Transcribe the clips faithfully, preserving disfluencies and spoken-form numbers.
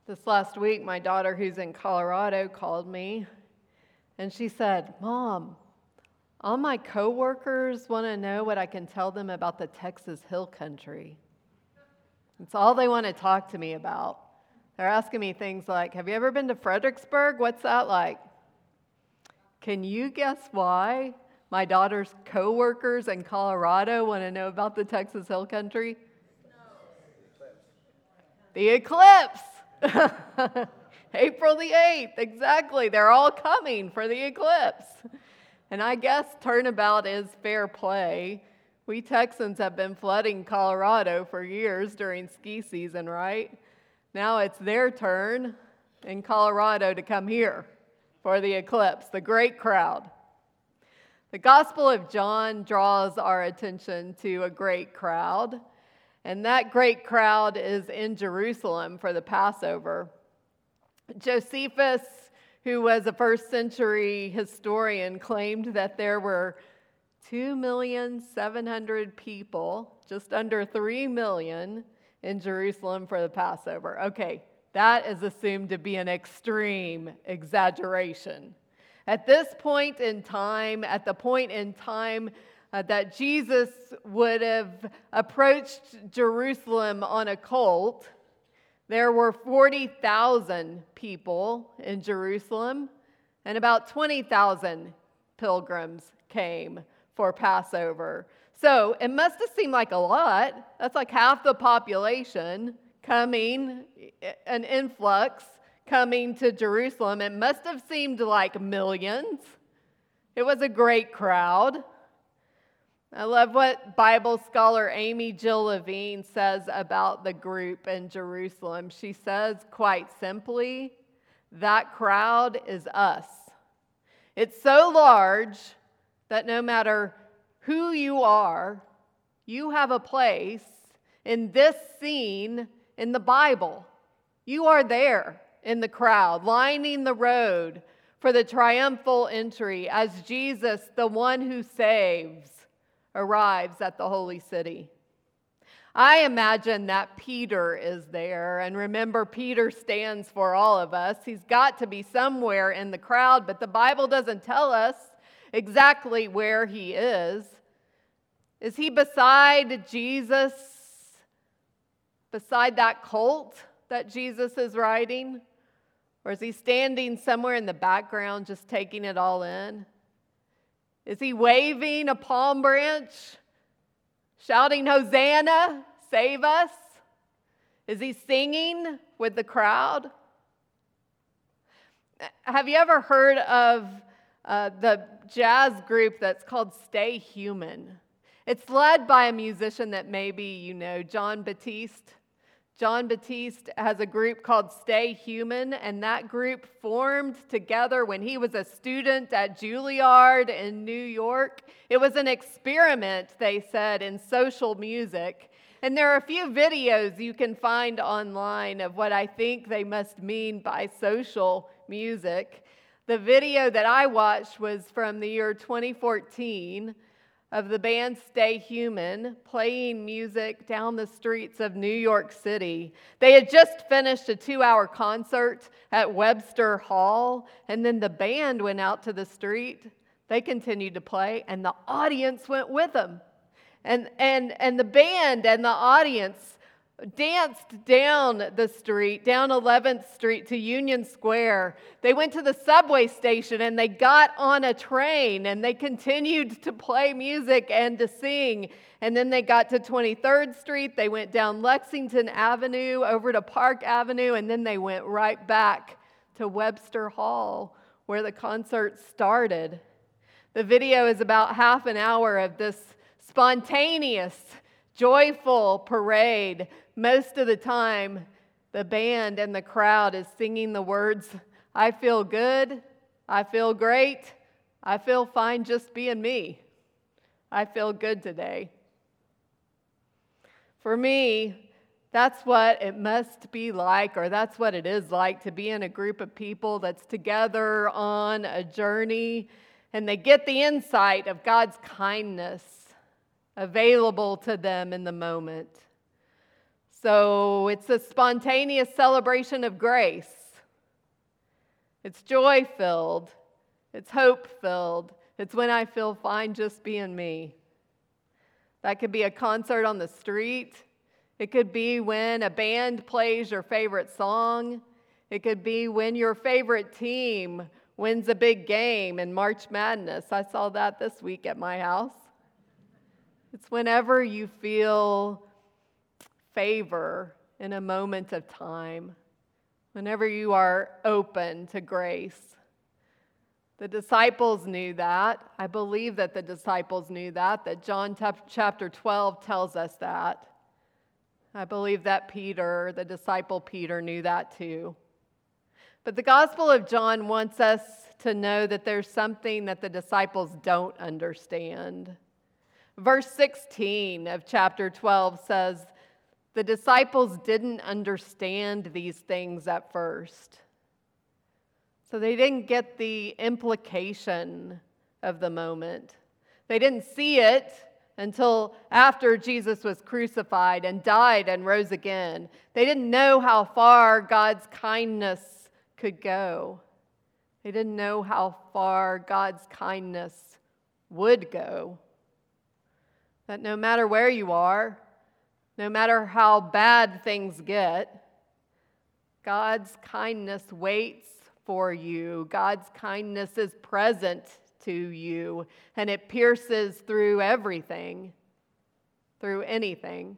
This last week, my daughter, who's in Colorado, called me, and she said, "Mom, all my coworkers want to know what I can tell them about the Texas Hill Country." It's all they want to talk to me about. They're asking me things like, "Have you ever been to Fredericksburg? What's that like?" Can you guess why my daughter's coworkers in Colorado want to know about the Texas Hill Country? No. The eclipse. April the eighth, exactly. They're all coming for the eclipse. And I guess turnabout is fair play. We Texans have been flooding Colorado for years during ski season, right? Now it's their turn in Colorado to come here for the eclipse, the great crowd. The Gospel of John draws our attention to a great crowd, and that great crowd is in Jerusalem for the Passover. Josephus, who was a first century historian, claimed that there were two million seven hundred people, just under three million, in Jerusalem for the Passover. Okay, that is assumed to be an extreme exaggeration. At this point in time, at the point in time uh, that Jesus would have approached Jerusalem on a colt, there were forty thousand people in Jerusalem, and about twenty thousand pilgrims came for Passover. So it must have seemed like a lot. That's like half the population coming, an influx coming to Jerusalem. It must have seemed like millions. It was a great crowd. I love what Bible scholar Amy Jill Levine says about the group in Jerusalem. She says quite simply, that crowd is us. It's so large that no matter who you are, you have a place in this scene in the Bible. You are there in the crowd, lining the road for the triumphal entry as Jesus, the one who saves, arrives at the holy city. I imagine that Peter is there, and remember, Peter stands for all of us. He's got to be somewhere in the crowd, but the Bible doesn't tell us exactly where he is. Is he beside Jesus, beside that colt that Jesus is riding? Or is he standing somewhere in the background just taking it all in? Is he waving a palm branch, shouting, "Hosanna, save us"? Is he singing with the crowd? Have you ever heard of uh, the jazz group that's called Stay Human? It's led by a musician that maybe you know, Jon Batiste. Jon Batiste has a group called Stay Human, and that group formed together when he was a student at Juilliard in New York. It was an experiment, they said, in social music. And there are a few videos you can find online of what I think they must mean by social music. The video that I watched was from the year twenty fourteen. Of the band Stay Human playing music down the streets of New York City. They had just finished a two-hour concert at Webster Hall, and then the band went out to the street. They continued to play, and the audience went with them. And, and, and the band and the audience danced down the street, down eleventh Street to Union Square. They went to the subway station and they got on a train and they continued to play music and to sing. And then they got to twenty-third Street. They went down Lexington Avenue over to Park Avenue, and then they went right back to Webster Hall where the concert started. The video is about half an hour of this spontaneous, joyful parade. Most of the time, the band and the crowd is singing the words, "I feel good, I feel great, I feel fine just being me. I feel good today." For me, that's what it must be like, or that's what it is like to be in a group of people that's together on a journey, and they get the insight of God's kindness available to them in the moment. So it's a spontaneous celebration of grace. It's joy-filled. It's hope-filled. It's when I feel fine just being me. That could be a concert on the street. It could be when a band plays your favorite song. It could be when your favorite team wins a big game in March Madness. I saw that this week at my house. It's whenever you feel favor in a moment of time, whenever you are open to grace. The disciples knew that. I believe that the disciples knew that, that John chapter twelve tells us that. I believe that Peter, the disciple Peter, knew that too. But the Gospel of John wants us to know that there's something that the disciples don't understand. Verse sixteen of chapter twelve says, the disciples didn't understand these things at first. So they didn't get the implication of the moment. They didn't see it until after Jesus was crucified and died and rose again. They didn't know how far God's kindness could go. They didn't know how far God's kindness would go. That no matter where you are, no matter how bad things get, God's kindness waits for you. God's kindness is present to you, and it pierces through everything, through anything.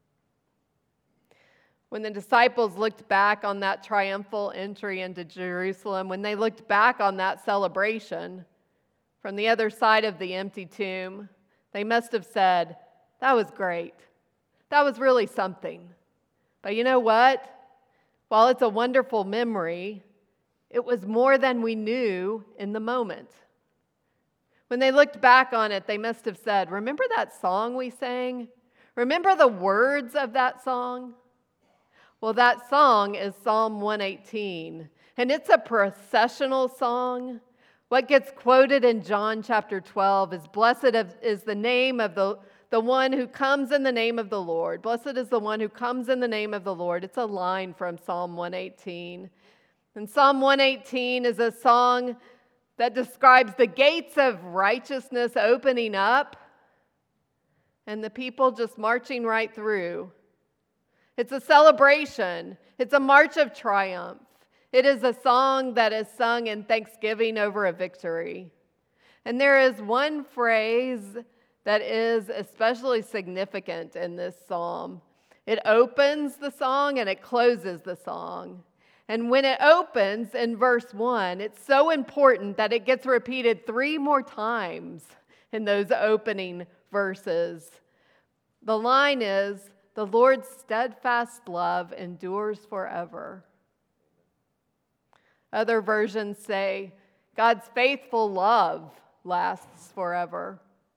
When the disciples looked back on that triumphal entry into Jerusalem, when they looked back on that celebration from the other side of the empty tomb, they must have said, that was great. That was really something. But you know what? While it's a wonderful memory, it was more than we knew in the moment. When they looked back on it, they must have said, remember that song we sang? Remember the words of that song? Well, that song is Psalm one eighteen, and it's a processional song. What gets quoted in John chapter twelve is, blessed is the name of the, the one who comes in the name of the Lord. Blessed is the one who comes in the name of the Lord. It's a line from Psalm one eighteen. And Psalm one eighteen is a song that describes the gates of righteousness opening up and the people just marching right through. It's a celebration. It's a march of triumph. It is a song that is sung in thanksgiving over a victory. And there is one phrase that is especially significant in this psalm. It opens the song and it closes the song. And when it opens in verse one, it's so important that it gets repeated three more times in those opening verses. The line is, the Lord's steadfast love endures forever. Other versions say, God's faithful love lasts forever.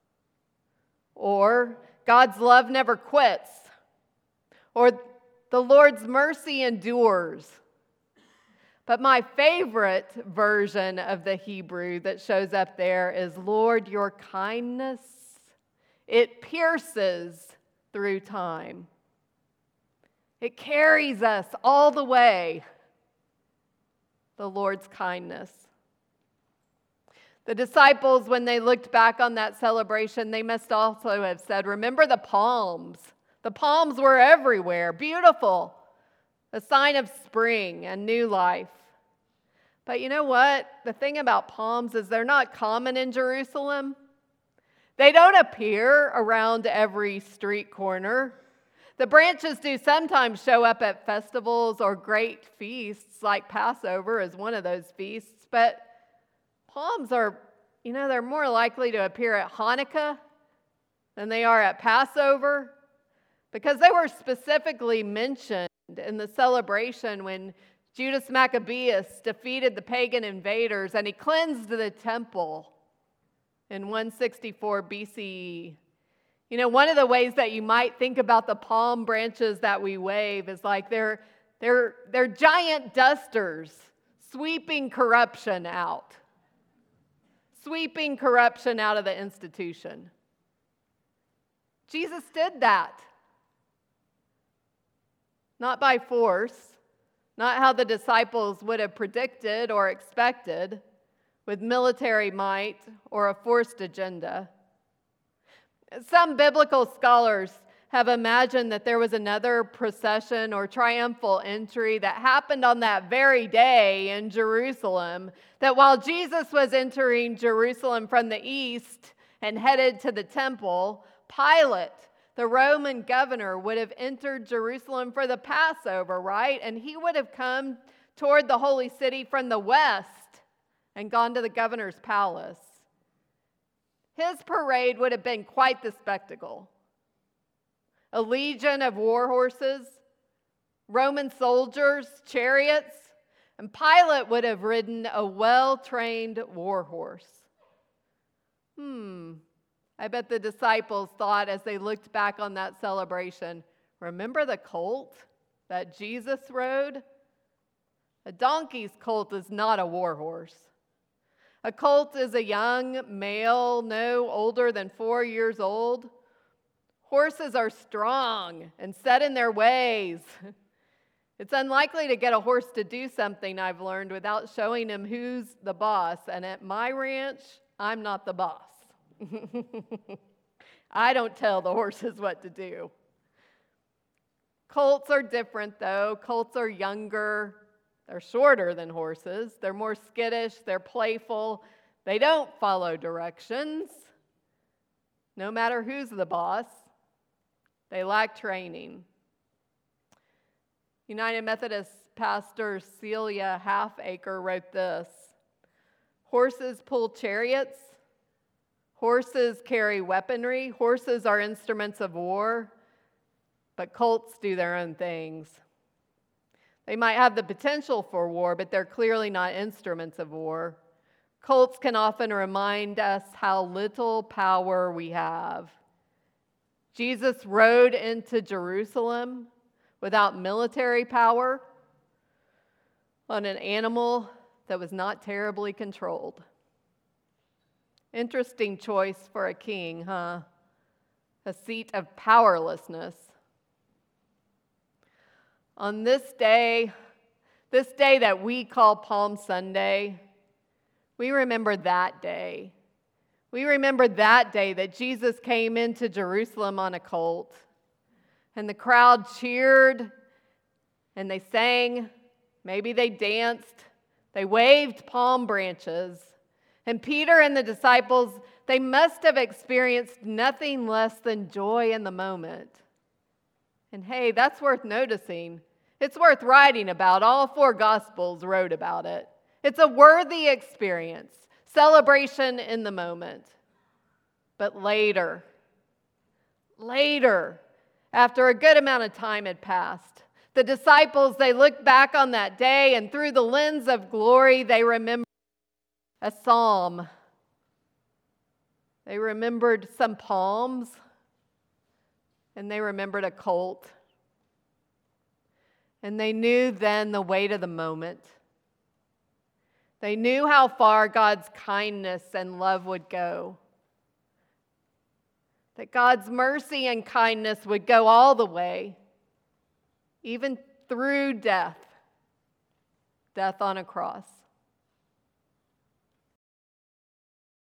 Or, God's love never quits. Or, the Lord's mercy endures. But my favorite version of the Hebrew that shows up there is, Lord, your kindness, it pierces through time. It carries us all the way. The Lord's kindness. The disciples, when they looked back on that celebration, they must also have said, remember the palms. The palms were everywhere, beautiful, a sign of spring and new life. But you know what? The thing about palms is they're not common in Jerusalem. They don't appear around every street corner. The branches do sometimes show up at festivals or great feasts, like Passover is one of those feasts, but palms are, you know, they're more likely to appear at Hanukkah than they are at Passover, because they were specifically mentioned in the celebration when Judas Maccabeus defeated the pagan invaders and he cleansed the temple in one sixty-four B C E. You know, one of the ways that you might think about the palm branches that we wave is like they're, they're, they're giant dusters sweeping corruption out. Sweeping corruption out of the institution. Jesus did that. not by force, not how the disciples would have predicted or expected, with military might or a forced agenda. Some biblical scholars have imagined that there was another procession or triumphal entry that happened on that very day in Jerusalem, that while Jesus was entering Jerusalem from the east and headed to the temple, Pilate, the Roman governor, would have entered Jerusalem for the Passover, right? And he would have come toward the holy city from the west and gone to the governor's palace. His parade would have been quite the spectacle. A legion of war horses, Roman soldiers, chariots, and Pilate would have ridden a well-trained war horse. Hmm, I bet the disciples thought as they looked back on that celebration, remember the colt that Jesus rode? A donkey's colt is not a war horse. A colt is a young male, no older than four years old. Horses are strong and set in their ways. It's unlikely to get a horse to do something, I've learned, without showing him who's the boss. And at my ranch, I'm not the boss. I don't tell the horses what to do. Colts are different, though. Colts are younger. They're shorter than horses. They're more skittish. They're playful. They don't follow directions, no matter who's the boss. They lack training. United Methodist pastor Celia Halfacre wrote this: horses pull chariots. Horses carry weaponry. Horses are instruments of war, but colts do their own things. They might have the potential for war, but they're clearly not instruments of war. Colts can often remind us how little power we have. Jesus rode into Jerusalem without military power on an animal that was not terribly controlled. Interesting choice for a king, huh? A seat of powerlessness. On this day, this day that we call Palm Sunday, we remember that day. We remember that day that Jesus came into Jerusalem on a colt, and the crowd cheered, and they sang, maybe they danced, they waved palm branches, and Peter and the disciples, they must have experienced nothing less than joy in the moment. And hey, that's worth noticing. It's worth writing about. All four Gospels wrote about it. It's a worthy experience, celebration in the moment. But later, later, after a good amount of time had passed, the disciples, they looked back on that day, and through the lens of glory, they remembered a psalm. They remembered some palms, and they remembered a colt. And they knew then the weight of the moment. They knew how far God's kindness and love would go. That God's mercy and kindness would go all the way, even through death, death on a cross.